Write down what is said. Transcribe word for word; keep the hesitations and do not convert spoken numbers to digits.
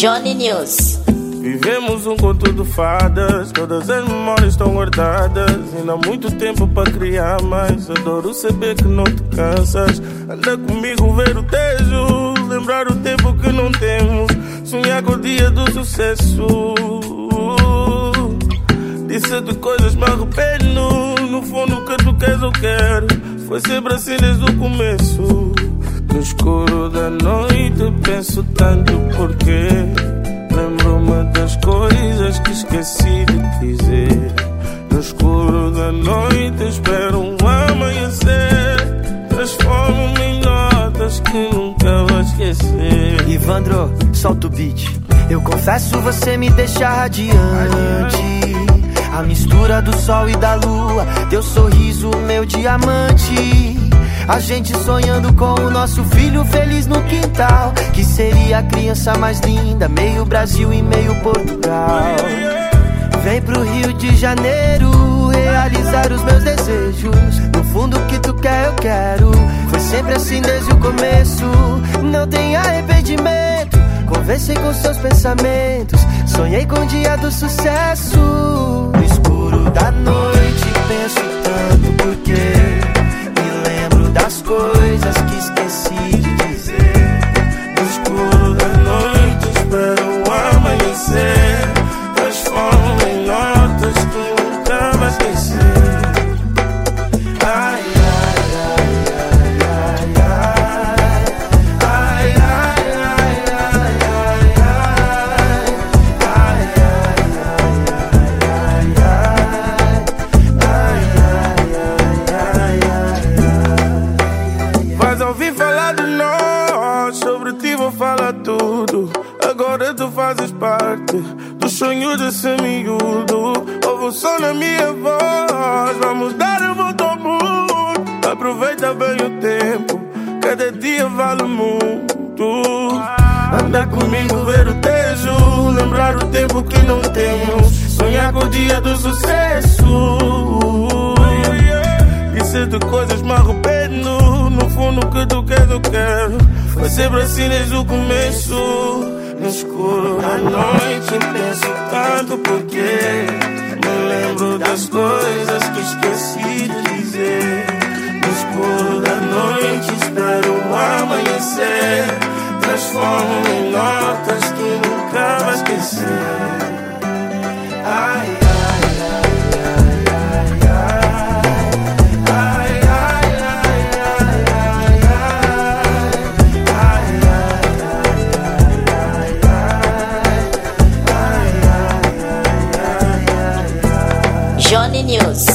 Johnny News. Vivemos um conto de fadas, todas as memórias estão guardadas. Ainda há muito tempo para criar mais. Adoro saber que não te cansas. Anda comigo ver o tejo, lembrar o tempo que não temos, sonhar com o dia do sucesso. Disse de coisas me arrependo, no fundo o que tu queres eu quero. Foi sempre assim desde o começo. No escuro da noite penso tanto porquê. Lembro-me das coisas que esqueci de dizer. No escuro da noite espero um amanhecer. Transformo-me em notas que nunca vou esquecer. Ivandro, solta o beat. Eu confesso, você me deixa radiante. A mistura do sol e da lua, teu sorriso, meu diamante. A gente sonhando com o nosso filho feliz no quintal, que seria a criança mais linda, meio Brasil e meio Portugal. Vem pro Rio de Janeiro realizar os meus desejos. No fundo o que tu quer eu quero. Foi sempre assim desde o começo. Não tem arrependimento. Conversei com seus pensamentos. Sonhei com o dia do sucesso. No escuro da noite penso tanto porque das coisas que esqueci de dizer. No escuro da noite espero o amanhecer. Transformo em notas que nunca vai esquecer. Ai, ai, ai, ai, ai, ai. Ai, ai, ai, ai, ai, ai. Ai, ai, ai, ai, ai. Ai, ai, ai, ai. Vais ouvir falar de nós, sobre ti vou falar tudo. Agora tu fazes parte dos sonhos desse miúdo. Ouve o som na minha voz, vamos dar a volta ao mundo. Aproveita bem o tempo, cada dia vale muito. Anda comigo ver o tejo, lembrar o tempo que não temos, sonhar com o dia do sucesso. Disse de coisas me arrependo, no fundo o que tu queres eu quero. Foi sempre assim desde o começo. No escuro da noite penso tanto porque me lembro das coisas que esqueci de dizer. No escuro da noite espero um amanhecer. Transformo em notas que nunca vai esquecer. Ai, Johnny News.